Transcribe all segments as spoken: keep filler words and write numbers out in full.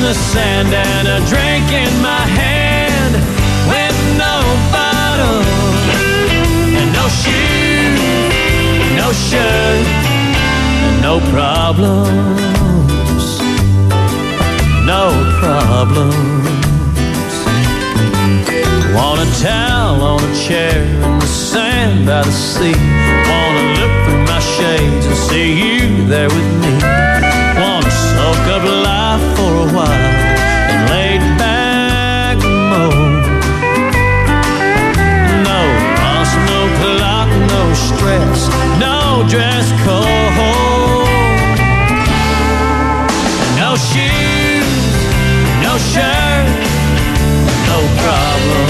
the sand and a drink in my hand, with no bottle and no shoes, no shirt, and no problems, no problems. Want a towel on a chair in the sand by the sea. Wanna look through my shades and see you there with me. Wanna soak up life for a while in laid back mode. No boss, no clock, no stress, no dress code. No shoes, no shirt, no problem.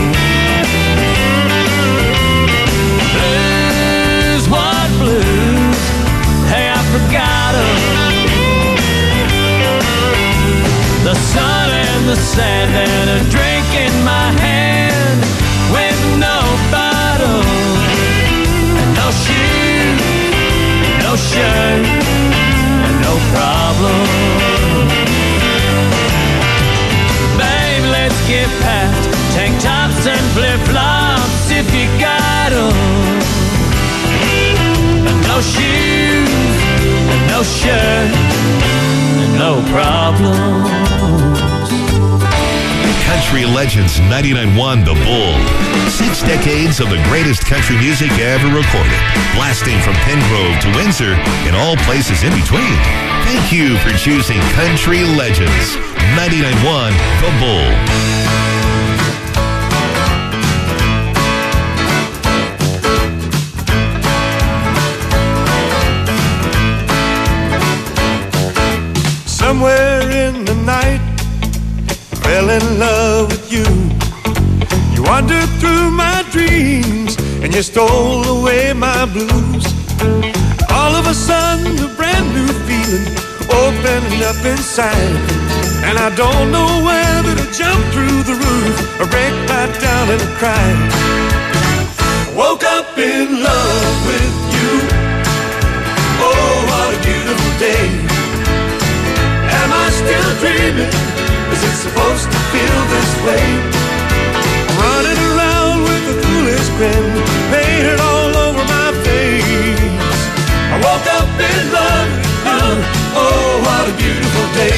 Blues, what blues? Hey, I forgot 'em. The sun and the sand and a drink in my hand, with no bottle and no shoes, no shirt, and no problem. Babe, let's get past tank tops and flip-flops if you got 'em. And no shoes, and no shirt, and no problems. Country Legends ninety-nine point one The Bull. Six decades of the greatest country music ever recorded. Blasting from Penngrove to Windsor and all places in between. Thank you for choosing Country Legends ninety-nine point one The Bull. Somewhere in the night, I fell in love with you. You wandered through my dreams and you stole away my blues. All of a sudden, a brand new feeling opened up inside, and I don't know whether to jump through the roof or break right down and cry. I woke up in love with you. Oh, what a beautiful day. Am I still dreaming? Is it supposed to feel this way? I'm running around with a foolish grin painted all over my face. I woke up in love with you. Oh, what a beautiful day.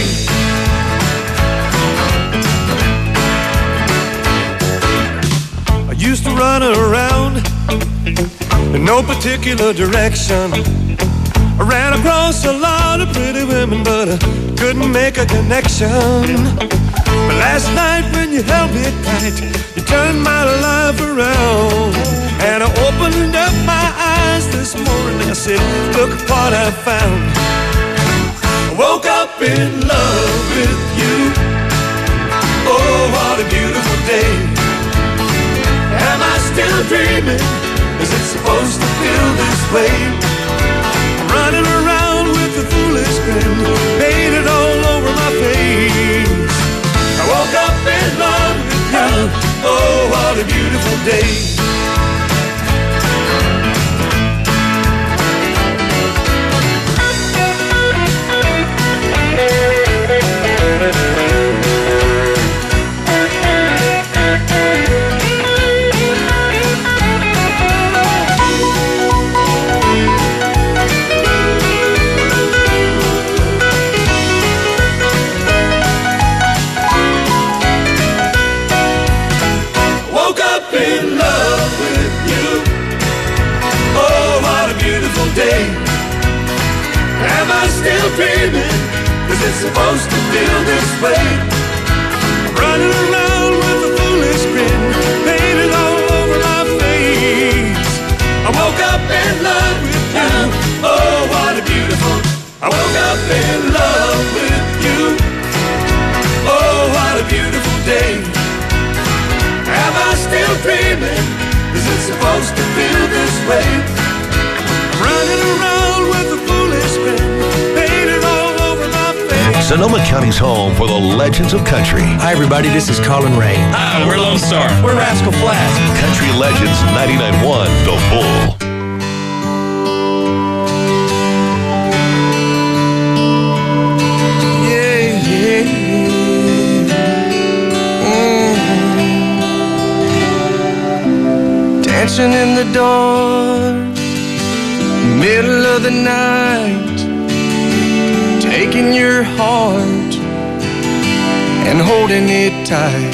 I used to run around in no particular direction. I ran across a lot of pretty women, but I couldn't make a connection. But last night when you held me tight, you turned my life around. And I opened up my eyes this morning, I said, look what I found. I woke up in love with you. Oh, what a beautiful day. Am I still dreaming? Is it supposed to feel this way? Running around with a foolish grin painted all over my face. I woke up in love with you. Oh, what a beautiful day. Day. Am I still dreaming? Is it supposed to feel this way? Running around with a foolish grin painted all over my face. I woke up in love with you. Oh, what a beautiful. I woke up in love with you. Oh, what a beautiful day. Am I still dreaming? Is it supposed to feel this way? Running around with a foolish grin painted all over my face. Sonoma County's home for the legends of country. Hi, everybody. This is Colin Ray. Hi, we're Lone Star. We're Rascal Flatts. Country Legends ninety-nine point one The Bull. Yeah, yeah, yeah. dancing in the dark, middle of the night, taking your heart and holding it tight.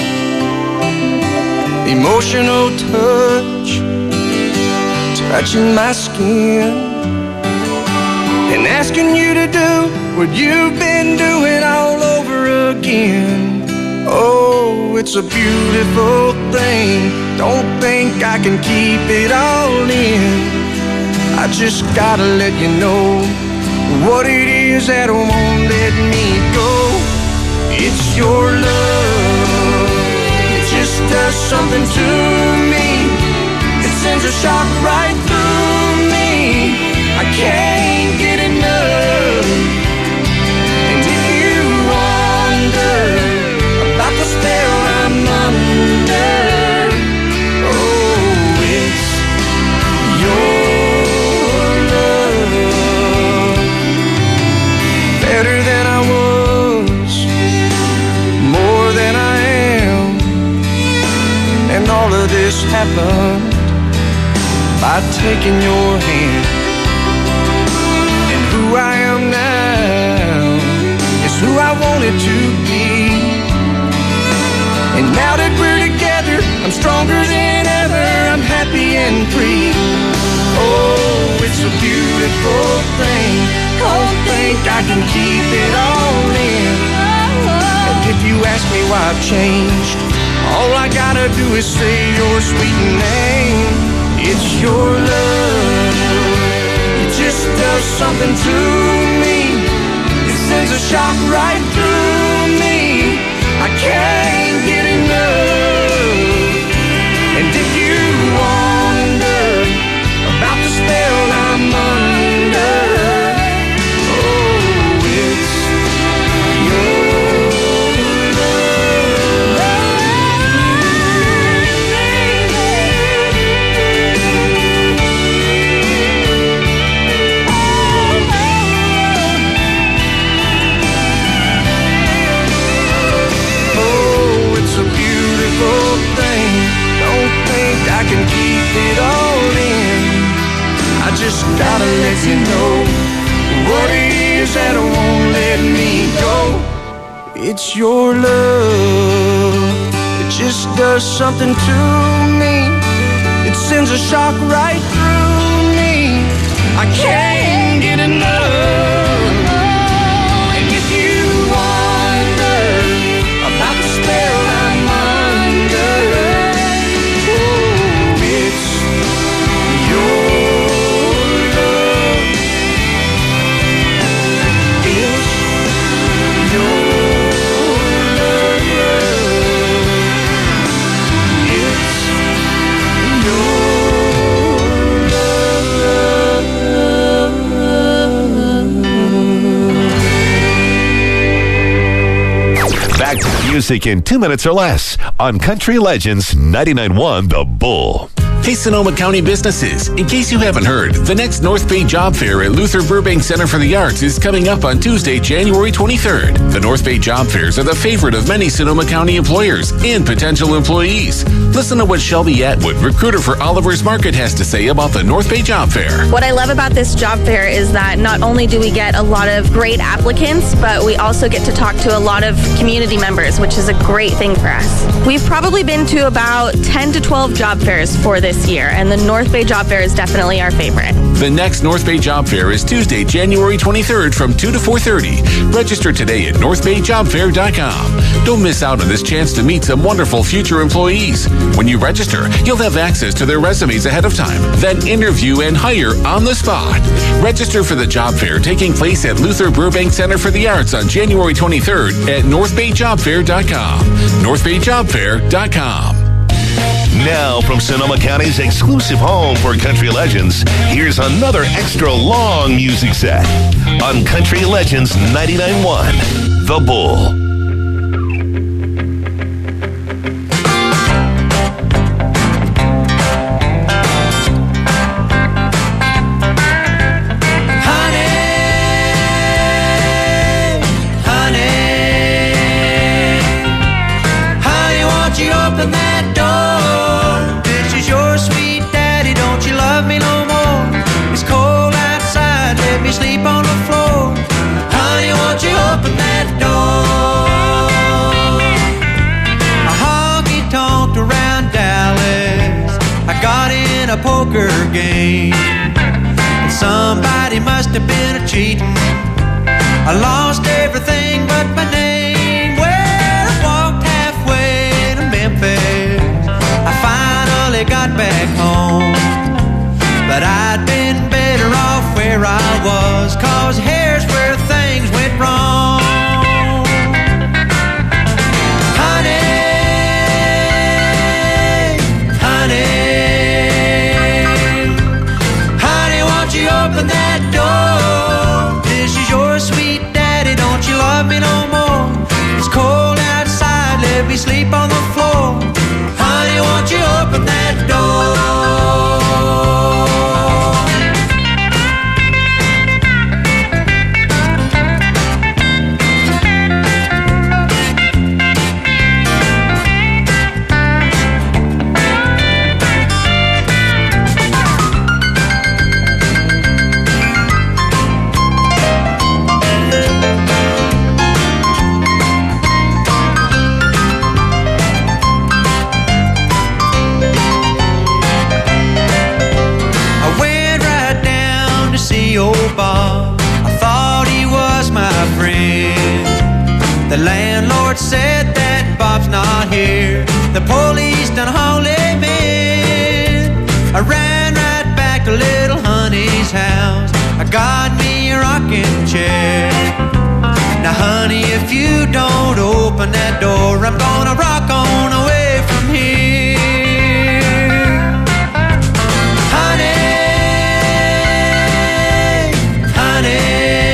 Emotional touch, touching my skin, and asking you to do what you've been doing all over again. Oh, it's a beautiful thing. Don't think I can keep it all in. I just gotta let you know what it is that won't let me go. It's your love. It just does something to me. It sends a shock right through me. I can't get enough. And if you wonder about the spell I'm under, oh, it's your love. Better than I was, more than I am, and all of this happened by taking your hand. And who I am now is who I wanted to be. And now that we're together, I'm stronger than ever. I'm happy and free. Oh, it's a beautiful thing. Don't think I can keep it all in. And if you ask me why I've changed, all I gotta do is say your sweet name. It's your love. It just does something to me. It sends a shock right through me. I can't get enough. And if you wonder about the spell I'm under, oh, it's your thing. Don't think I can keep it all in. I just gotta let you know what it is that won't let me go. It's your love. It just does something to me. It sends a shock right through me. I can't get enough. And if you wonder about the spell I'm under, oh, it's your love. It's your love. It's your love. Back to music in two minutes or less on Country Legends ninety-nine point one The Bull. Hey, Sonoma County businesses. In case you haven't heard, the next North Bay Job Fair at Luther Burbank Center for the Arts is coming up on Tuesday, January twenty-third. The North Bay Job Fairs are the favorite of many Sonoma County employers and potential employees. Listen to what Shelby Atwood, recruiter for Oliver's Market, has to say about the North Bay Job Fair. What I love about this job fair is that not only do we get a lot of great applicants, but we also get to talk to a lot of community members, which is a great thing for us. We've probably been to about ten to twelve job fairs for this year, and the North Bay Job Fair is definitely our favorite. The next North Bay Job Fair is Tuesday, January twenty-third from two to four thirty. Register today at north bay job fair dot com. Don't miss out on this chance to meet some wonderful future employees. When you register, you'll have access to their resumes ahead of time, then interview and hire on the spot. Register for the job fair taking place at Luther Burbank Center for the Arts on January twenty-third at north bay job fair dot com. north bay job fair dot com. Now, from Sonoma County's exclusive home for country legends, here's another extra long music set on Country Legends ninety-nine point one The Bull. Open that door. This is your sweet daddy. poker game. And somebody must have been a cheating. I lost everything but my name. Well, I walked halfway to Memphis. I finally got back home. But I'd been better off where I was, 'cause here's where things went wrong. Honey, honey, honey, won't you open that door? This is your sweet daddy, don't you love me no more? It's cold outside, let me sleep on the floor. Honey, won't you open that door? The landlord said that Bob's not here. The police done hauled him in. I ran right back to little honey's house. I got me a rocking chair. Now honey, if you don't open that door, I'm gonna rock on away from here. Honey, honey,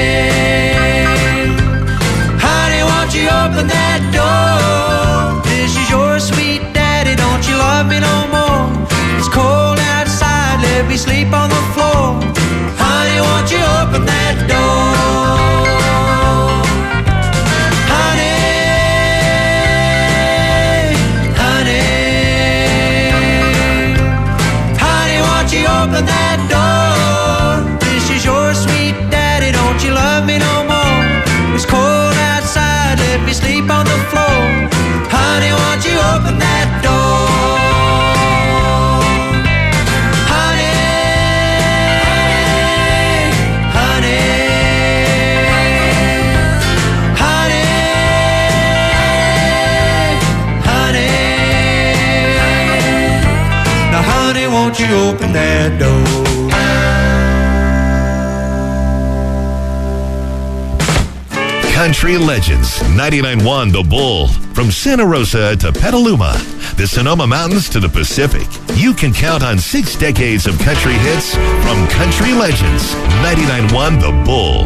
open that door. This is your sweet daddy, don't you love me no more? It's cold outside, let me sleep on the floor. Honey, won't you open that door? Honey, honey, honey, won't you open that door? This is your sweet daddy, don't you love me no more? It's cold outside, let me sleep on the floor. Honey, won't you open that door? Honey, honey, honey, honey. Now honey, won't you open that door? Country Legends, ninety-nine point one The Bull. From Santa Rosa to Petaluma, the Sonoma Mountains to the Pacific, you can count on six decades of country hits from Country Legends, ninety-nine point one The Bull.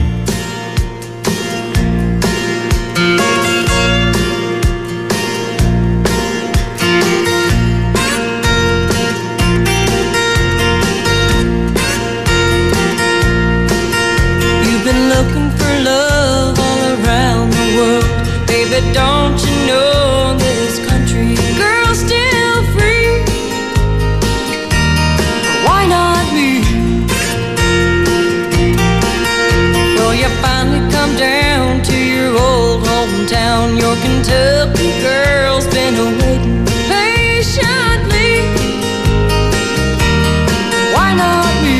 You've been looking for love all around the world. Baby, don't you know this country girl's still free? Why not me? Well, you finally come down to your old hometown. Your Kentucky girl's been waiting patiently. Why not me?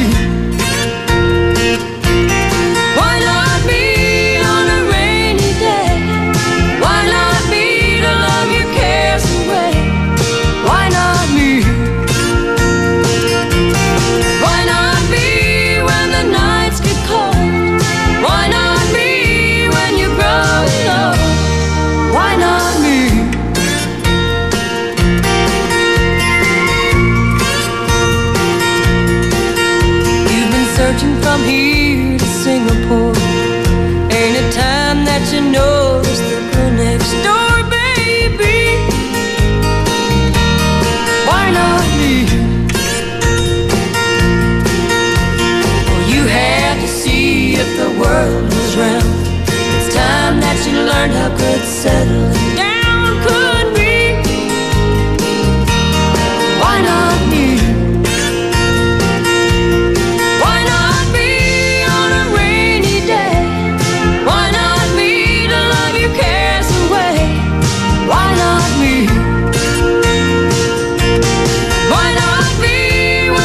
Why not me on a rainy day? Why not me to love your cares away? Why not me? Why not me when the nights get cold? Why not me when you grow low? Why not me? You've been searching from here to Singapore. Ain't it time that you notice the girl next door, baby? Why not me? Well, you had to see if the world was round. It's time that you learned how good settling down could be. Why not me? Why not me on a rainy day? Why not me to love your cares away? Why not me? Why not me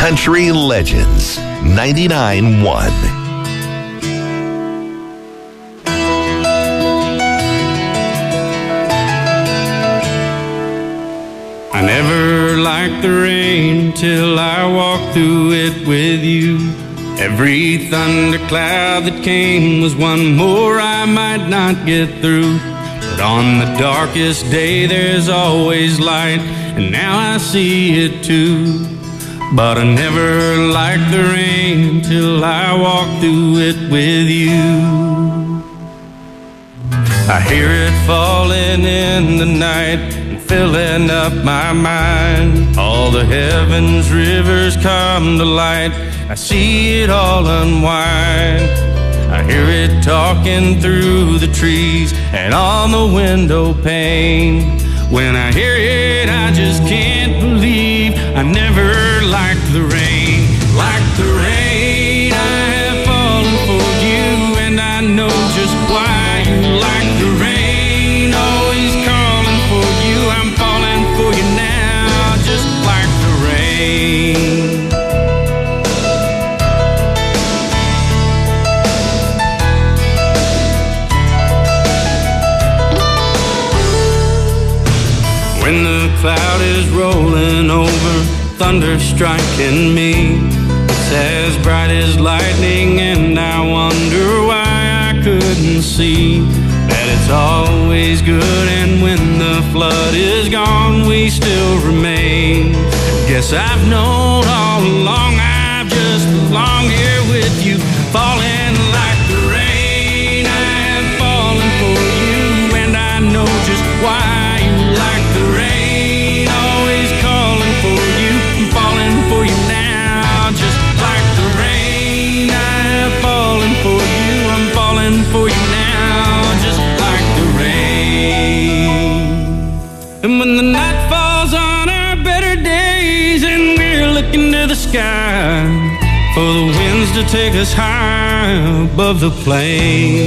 Country Legends ninety-nine point one. I never liked the rain till I walked through it with you. Every thundercloud that came was one more I might not get through. But on the darkest day there's always light, and now I see it too. But I never liked the rain till I walked through it with you. I hear it falling in the night and filling up my mind. All the heavens rivers come to light, I see it all unwind. I hear it talking through the trees and on the window pane. When I hear it, I just can't believe I never liked the rain. Like the rain, I have fallen for you, and I know just why you like the rain. Always calling for you, I'm falling for you now, just like the rain. When the cloud is rolling over, thunder striking me, it's as bright as lightning, and I wonder why I couldn't see that it's always good, and when the flood is gone, we still remain. Guess I've known all along I've just belonged here with you, falling like the rain. I have fallen for you, and I know just why. Like the rain, always calling for you, I'm falling for you now, just like the rain. I have fallen for you, I'm falling for you now, just like the rain. And when the night falls on our better days and we're looking to the sky for the winds to take us high above the plains,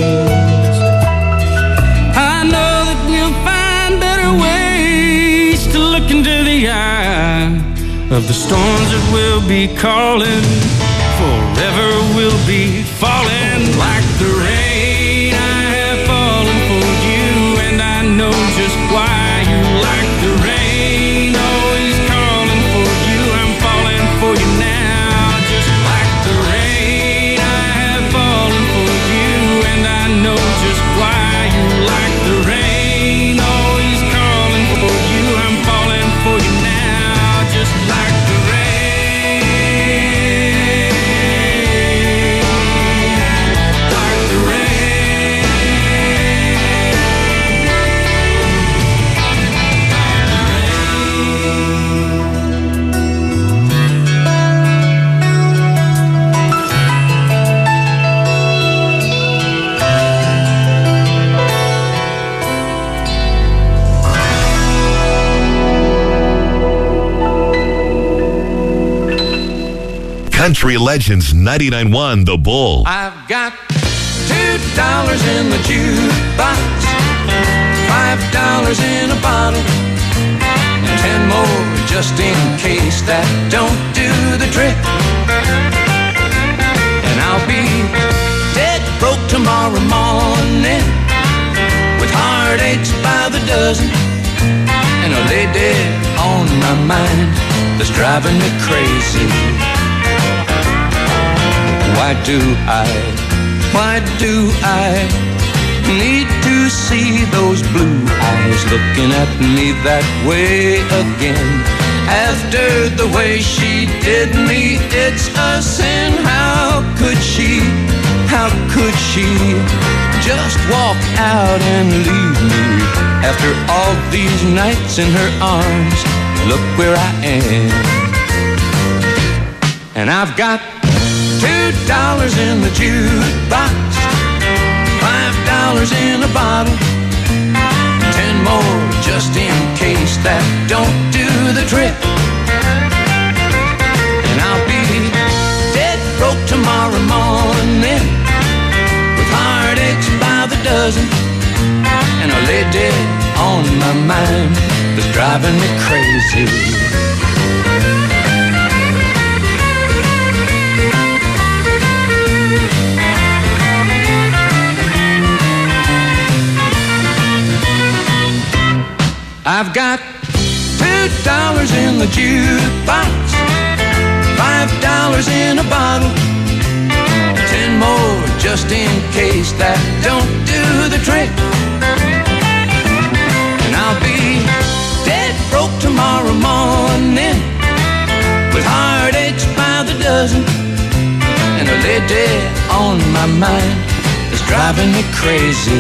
I know that we'll find better ways to look into the eye of the storms that will be calling. Forever we'll be falling like the rain. I have fallen for you, and I know just why you like the rain. Always calling for you, I'm falling for you now, just like the rain. I have fallen for you, and I know just why you like the rain. Always calling for you, I'm falling for you now, just like the rain. Like the rain. Country Legends ninety-nine point one, The Bull. I've got two dollars in the jukebox, five dollars in a bottle, and ten more just in case that don't do the trick. And I'll be dead broke tomorrow morning, with heartaches by the dozen, and I'll lay dead on my mind that's driving me crazy. Why do I, why do I need to see those blue eyes looking at me that way again? After the way she did me, it's a sin. How could she, how could she just walk out and leave me? After all these nights in her arms, look where I am. And I've got two dollars in the jukebox, five dollars in a bottle, ten more just in case that don't do the trick. And I'll be dead broke tomorrow morning, with heartaches by the dozen, and I'll lay dead on my mind that's driving me crazy. I've got two dollars in the jukebox, five dollars in a bottle, ten more just in case that don't do the trick. And I'll be dead broke tomorrow morning, with heartaches by the dozen, and a lady on my mind that's driving me crazy.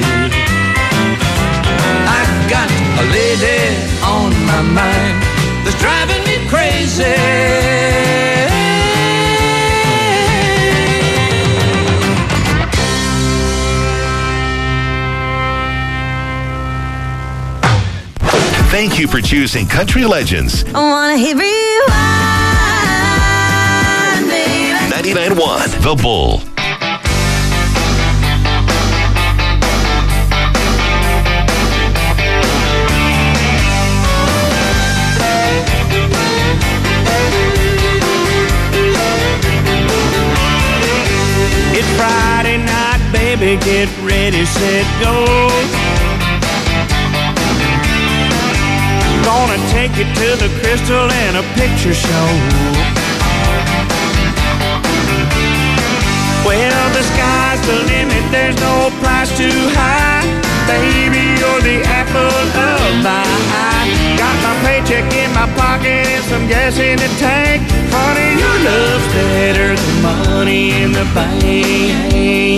I've got a lady on my mind that's driving me crazy. Thank you for choosing Country Legends. I wanna hear rewind, baby. ninety-nine point one The Bull. It's Friday night, baby, get ready, set, go. Gonna take you to the Crystal and a picture show. Well, the sky's the limit, there's no price too high. Baby, you're the apple of my eye. Got my paycheck in my pocket and some gas in the tank. Honey, your love's better than money in the bank.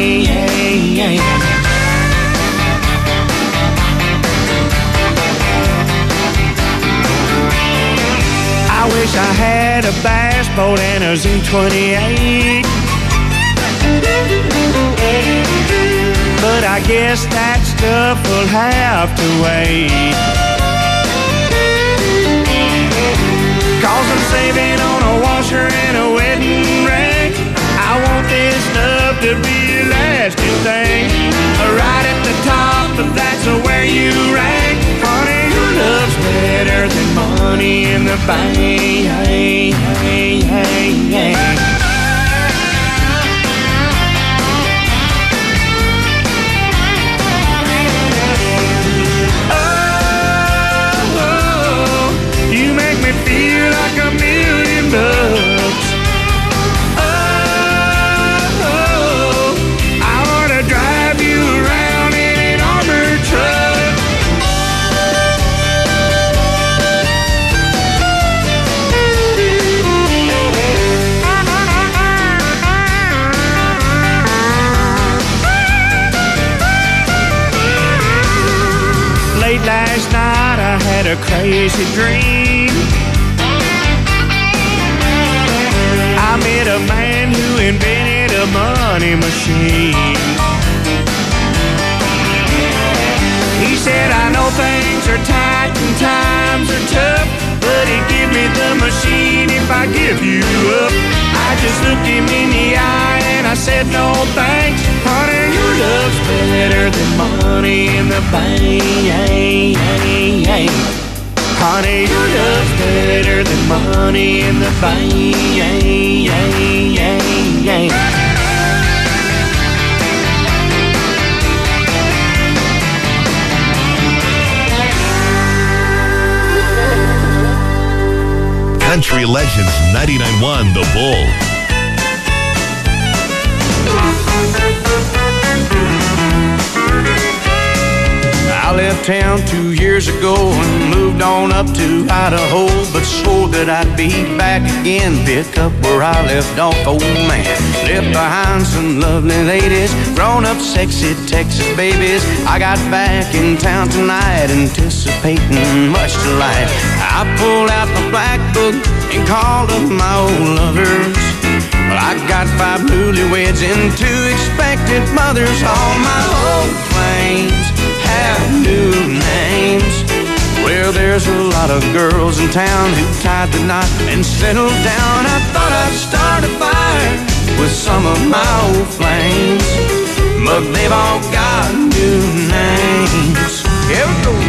I wish I had a bass boat and a Z twenty-eight, but I guess that stuff will have to wait. Cause I'm saving on a washer and a wedding ring. I want this love to be a lasting thing. Right at the top, but that's where you rank. Honey, your love's better than money in the bank. Oh, you make me feel like a million bucks. Oh, I wanna drive you around in an armored truck. Late last night I had a crazy dream. I met a man who invented a money machine. He said, I know things are tight and times are tough, but he'd give me the machine if I give you up. I just looked him in the eye and I said, no thanks. Honey, your love's better than money in the bank. Honey, your love's better than money in the bank. Country Legends ninety-nine point one The Bull. I left town two years ago and moved on up to Idaho, but swore that I'd be back again, pick up where I left off, old man. Left behind some lovely ladies, grown up sexy Texas babies. I got back in town tonight, anticipating much delight. I pulled out my black book and called up my old lovers. Well, I got five newlyweds and two expected mothers. All my old flames have new names. Well, there's a lot of girls in town who tied the knot and settled down. I thought I'd start a fire with some of my old flames, but they've all got new names. Here we go.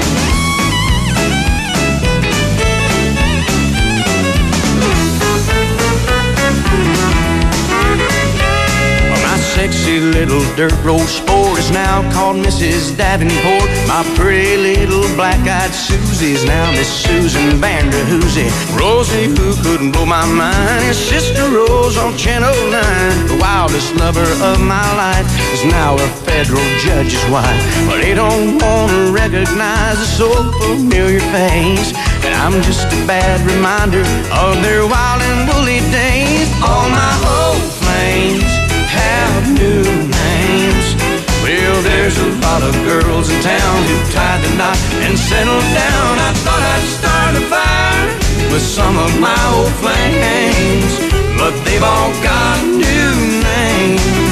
Sexy little dirt road sport is is now called Missus Davenport. My pretty little black-eyed Susie's now Miss Susan Vanderhoosie. Rosie, who couldn't blow my mind, is Sister Rose on Channel nine. The wildest lover of my life is now a federal judge's wife. But they don't want to recognize a so familiar face, and I'm just a bad reminder of their wild and woolly days. All my old flames have new names. Well, there's a lot of girls in town who tied the knot and settled down. I thought I'd start a fire with some of my old flames, but they've all got new names.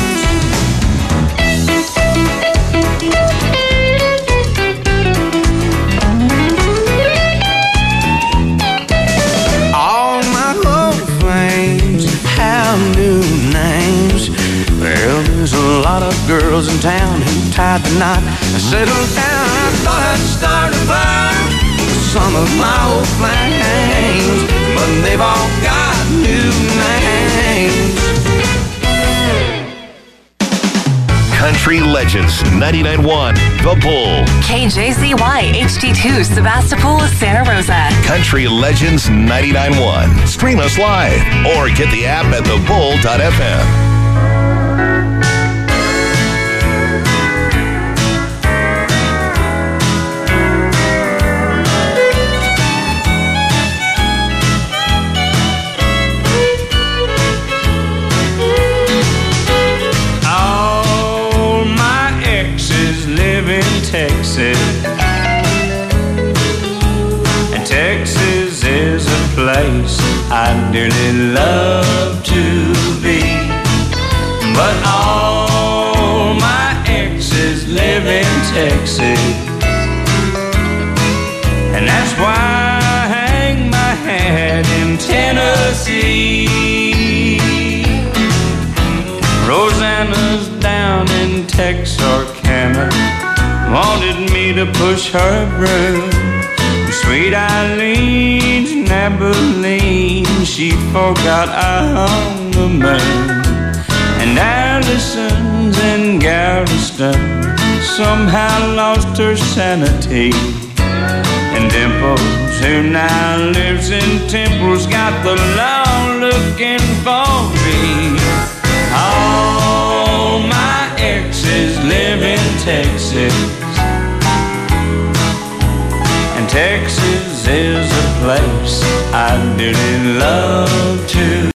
All my old flames have new names. Well, there's a lot of girls in town who tied the knot and settled down. I thought I'd start a fire with some of my old flames, but they've all got new names. Country Legends ninety-nine point one, The Bull. K J Z Y H D two, Sebastopol, Santa Rosa. Country Legends ninety-nine point one. Stream us live or get the app at the bull dot f m. Texas, and Texas is a place I dearly love to be. But all my exes live in Texas, and that's why I hang my hat in Tennessee. Rosanna's down in Texarkana, wanted me to push her broom. Sweet Eileen's in Abilene, she forgot I hung the moon. And Allison's in Galveston somehow lost her sanity. And Dimples, who now lives in Temple's, got the law looking for me. All my exes live in Texas, and Texas is a place I dearly love to